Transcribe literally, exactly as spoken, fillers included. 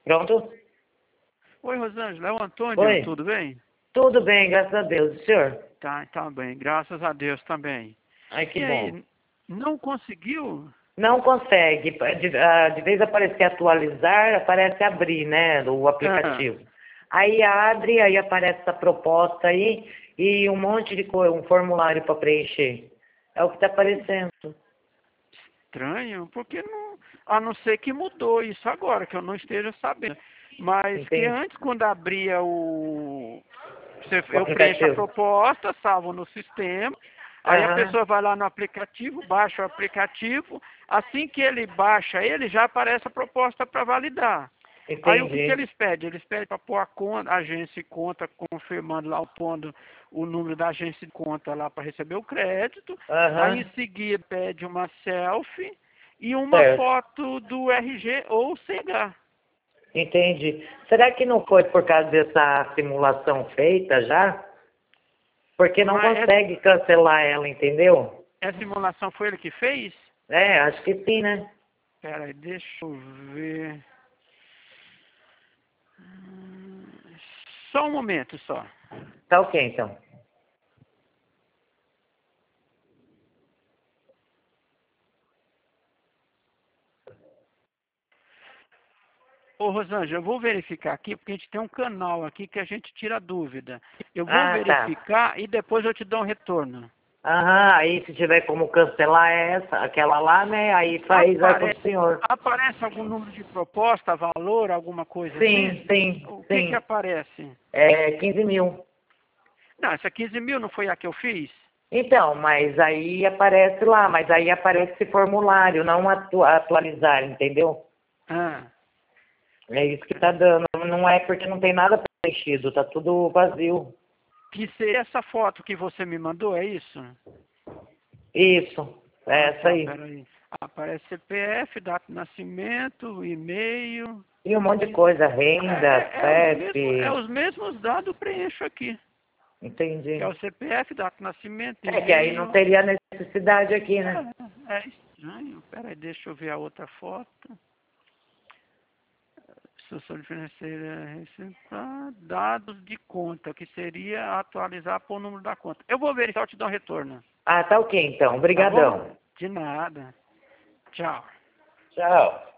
Pronto? Oi, Rosângela, é o Antônio, Oi. tudo bem? Tudo bem, graças a Deus. E o senhor? Tá, tá bem, graças a Deus também. Ai, que E bom. aí, não conseguiu? Não consegue. De, ah, de vez aparecer atualizar, aparece abrir, né? O Ah, aplicativo. Aí abre, aí aparece essa proposta aí e um monte de coisa, um formulário para preencher. É o que está aparecendo. estranho, porque não, a não ser que mudou isso agora, que eu não esteja sabendo. Mas que Entende? antes, quando abria o... Você, O eu preencho a aplicativo. proposta, salvo no sistema, aí a Aham. pessoa vai lá no aplicativo, baixa o aplicativo, assim que ele baixa ele, já aparece a proposta para validar. Aí o que, que Entendi. eles pedem? Eles pedem para pôr a conta, a agência e conta, confirmando lá, pondo o número da agência de conta lá para receber o crédito. Aí em Aham. seguida pede uma selfie e uma Certo. foto do R G ou C H. Entendi. Será que não foi por causa dessa simulação feita já? Porque não Mas consegue cancelar ela, entendeu? essa simulação foi ele que fez? É, acho que sim, né? Pera aí, deixa eu ver. Hum, Só um momento só. Tá ok, então. Ô, Rosângela, eu vou verificar aqui, porque a gente tem um canal aqui que a gente tira dúvida. Eu vou Ah, tá. verificar e depois eu te dou um retorno. Aham, aí se tiver como cancelar essa, aquela lá, né? Aí faz vai com o Apare... senhor. Aparece algum número de proposta, valor, alguma coisa assim? Sim, sim, O que que sim. aparece? É quinze mil. Não, essa quinze mil não foi a que eu fiz? Então, mas aí aparece lá, mas aí aparece esse formulário, não atu atualizar, entendeu? Ah, É isso que tá dando. Não é porque não tem nada preenchido, tá tudo vazio. que ser essa foto que você me mandou, é isso? Isso, é Ah, essa tá, aí. peraí. Aparece C P F, data de nascimento, e-mail. E um monte de coisa, É, renda, é, é os mesmos, é C E P, os mesmos dados eu preencho aqui. Que é entendi. o C P F, data de nascimento, É que aí não e-mail. teria necessidade aqui, né? É, é estranho. Peraí, deixa eu ver a outra foto. Instituição financeira, receita, dados de conta, que seria atualizar por número da conta. Eu vou verificar, eu te dou um retorno. Ah, tá ok então. Tá bom? Obrigadão. De nada. Tchau. Tchau.